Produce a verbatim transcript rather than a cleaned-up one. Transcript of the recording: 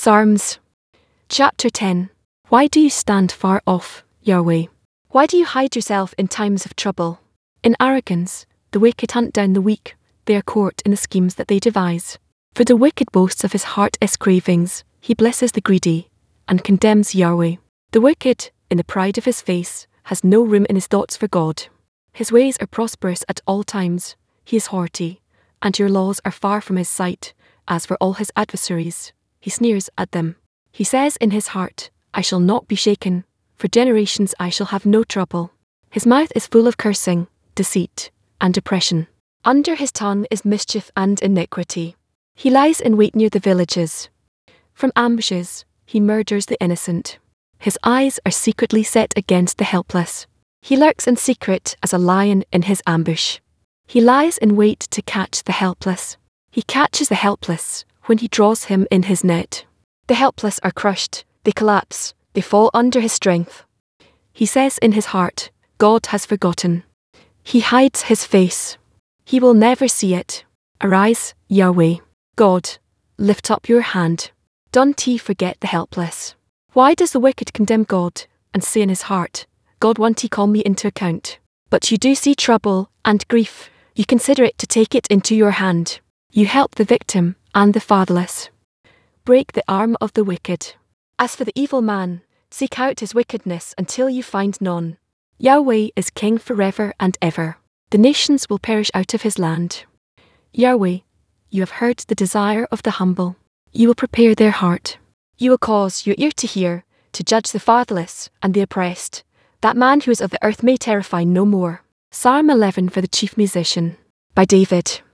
Psalms. Chapter ten. Why do you stand far off, Yahweh? Why do you hide yourself in times of trouble? In arrogance, the wicked hunt down the weak, they are caught in the schemes that they devise. For the wicked boasts of his heart's cravings, he blesses the greedy, and condemns Yahweh. The wicked, in the pride of his face, has no room in his thoughts for God. His ways are prosperous at all times, he is haughty, and your laws are far from his sight. As for all his adversaries, he sneers at them. He says in his heart, I shall not be shaken, for generations I shall have no trouble. His mouth is full of cursing, deceit, and oppression. Under his tongue is mischief and iniquity. He lies in wait near the villages. From ambushes, he murders the innocent. His eyes are secretly set against the helpless. He lurks in secret as a lion in his ambush. He lies in wait to catch the helpless. He catches the helpless when he draws him in his net. The helpless are crushed, they collapse, they fall under his strength. He says in his heart, God has forgotten. He hides his face. He will never see it. Arise, Yahweh. God, lift up your hand. Don't ye forget the helpless. Why does the wicked condemn God, and say in his heart, God won't he call me into account? But you do see trouble and grief, you consider it to take it into your hand. You help the victim and the fatherless. Break the arm of the wicked. As for the evil man, seek out his wickedness until you find none. Yahweh is king forever and ever. The nations will perish out of his land. Yahweh, you have heard the desire of the humble. You will prepare their heart. You will cause your ear to hear, to judge the fatherless and the oppressed. That man who is of the earth may terrify no more. Psalm eleven for the chief musician. By David.